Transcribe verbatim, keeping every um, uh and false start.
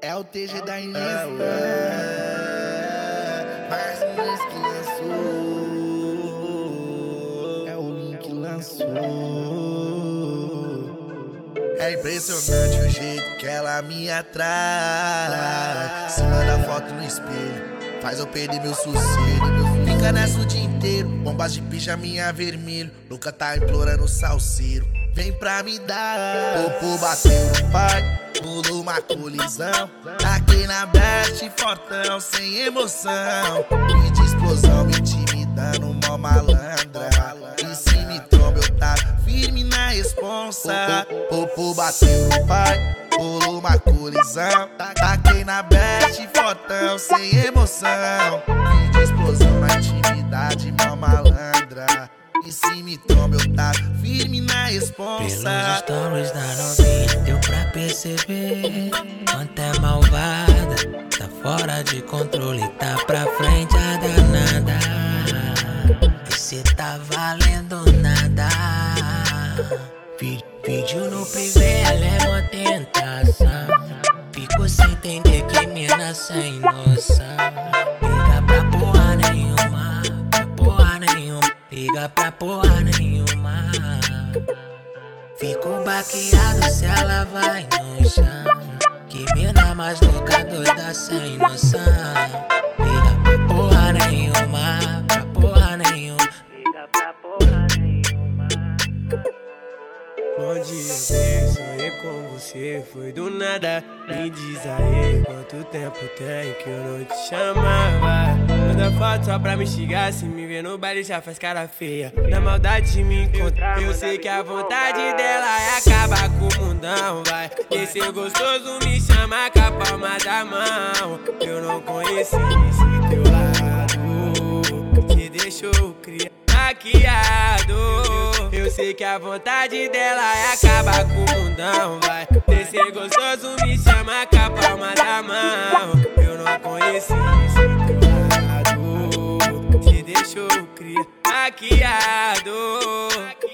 É o T G da Inês. Mais um mês que lançou. É o Link que lançou. É impressionante o jeito que ela me atrai. Se manda foto no espelho, faz eu perder meu sossego. Fica nessa o dia inteiro, bombas de pijaminha vermelho. Nunca tá implorando salseiro, vem pra me dar. Popô bateu no pai, pulou uma colisão. Taquei na best, fortão, sem emoção. E de explosão, me intimidando, mó malandra. E se me tromba, eu tava firme na responsa. Popô bateu no pai, pulou uma colisão. Taquei na best, fortão, sem emoção. E de explosão, na intimidade, mó malandra. E se me tromba, eu tava firme na responsa. Pelos stories da novinha deu pra perceber quanto é malvada. Tá fora de controle, tá pra frente a danada. E cê tá valendo nada. Vídeo no privê, ela é mó tentação. Fico sem entender que mina sem noção. Liga pra porra nenhuma, pra porra nenhuma. Liga pra porra nenhuma. Fico baqueado se ela vai no chão. Que mina mais louca, doida, sem noção. Liga pra porra nenhuma, pra porra nenhuma. Liga pra porra nenhuma. Bom dia, bem, sonhei com você, foi do nada. Me diz aí quanto tempo tem que eu não te chamava. Manda foto só pra me xingar, se me ver no baile já faz cara feia. Na maldade de me encontrar, eu sei que a vontade dela é acabar com o mundão, vai. Esse gostoso me chama com a palma da mão. Eu não conheci esse teu lado, te deixou criar maquiado. Eu sei que a vontade dela é acabar com o mundão, vai. Esse gostoso me chama com a palma da mão. Eu não conheci esse teu lado, te deixou criar maquiado.